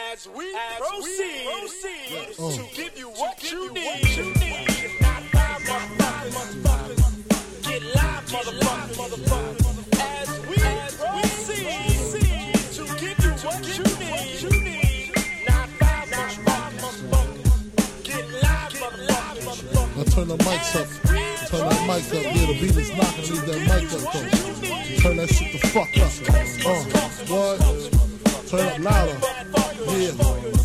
As we proceed to give you what you need. Not five motherfuckers. Get live, motherfuckers. As we proceed to give you what you need. Not five motherfuckers. Get live, motherfuckers. Now turn the mics up. Turn that mic up. Yeah, the beat is knocking. Leave that mic up though. Turn that shit the fuck up. What? Turn up louder. Yeah.